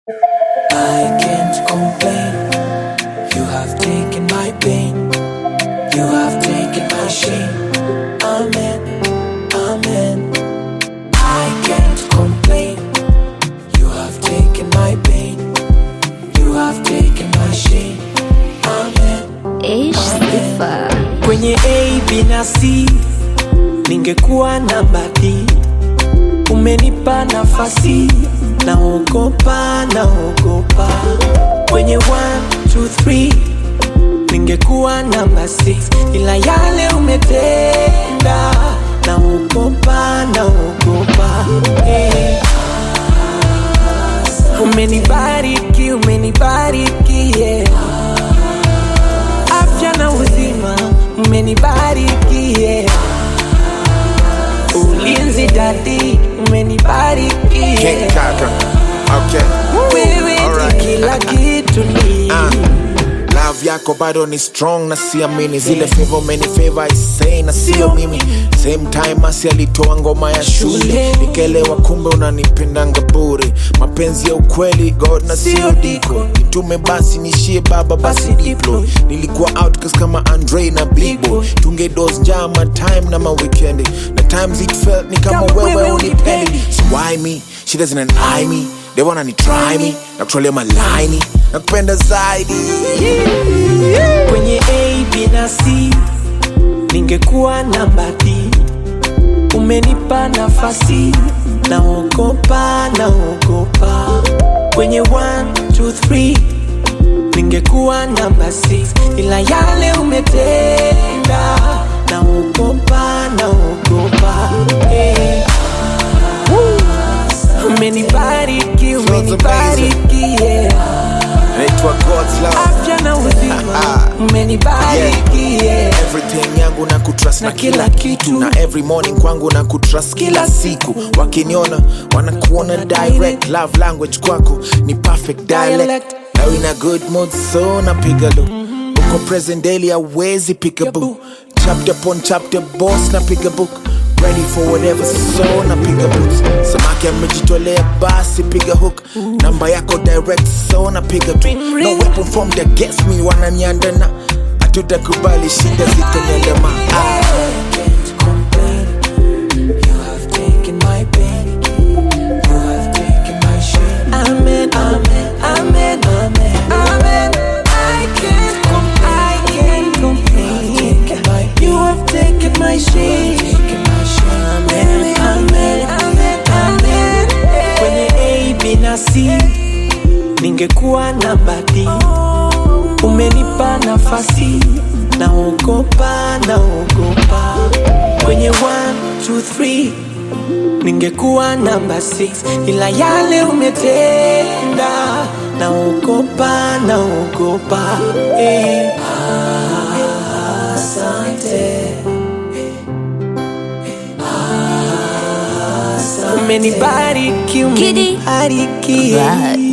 I can't complain. You have taken my pain. You have taken my shame. Amen, amen. I can't complain. You have taken my pain. You have taken my shame. Amen. Ish sifa. Kwenye A, B na C ningekuwa namba D. Umenipa nafasi, naogopa, naogopa. Kwenye 1, 2, 3 ningekuwa namba 6, ila yale umetenda, naogopa, naogopa. Hey. Umenibariki, umenibariki, yeah. Afya na uzima, umenibariki, yeah. Ulinzi dadi, umenibariki, King Kaka. Okay. wewe Alright. kila kitu ni Love yako bado ni strong na siamini zile favor many favor isay na sio mimi. Same time asi alitoa ngoma ya shule nikelewa, kumbe unanipendanga bure. Mapenzi ya ukweli God na sio diko, nitume basi nishie baba basi diplo. Nilikuwa outcast kama Andre na Blibo, tunge dose njama time na ma weekend, na times it felt ni kama wewe unipendi. So why me? She doesn't eye me, they wanna ni try me, na kutrolea malaini na kupenda zaidi. kwenye A, B na C ningekuwa namba D. Umenipa nafasi, naogopa, naogopa. Kwenye 1, 2, 3 ningekuwa namba 6, ila yale umetenda, naogopa, naogopa. Hey. Umenibariki, umenibariki, yeah. Naitwa God's love. Afya na uzima, umenibariki, yeah. Everything yangu na kutrust na kila kitu, na every morning kwangu na kutrust kila siku. Wakiniona wanakuona direct, love language kwako ni perfect dialect. Now in a good mood so napiga look, uko present daily hawezi pick a book. Chapter upon chapter boss napiga book, ready for whatever so napiga boots. Samaki amejitolea basi piga hook, namba yako direct so napiga tu. No weapon formed against me wananiandana, hatutakubali shida zitanyandama. I can't complain. You have taken my pain. You have taken my shame. Amen, amen, amen, amen, amen. I can't complain. You have taken my shame. Amen, amen, amen, amen. Kwenye A, B na C ningekuwa namba D. Umenipa nafasi, naogopa, naogopa. Kwenye 1, 2, 3 ningekuwa namba 6, ila yale umetenda, naogopa, naogopa. Hey. Asante. Umenibariki, umenibariki, yeah.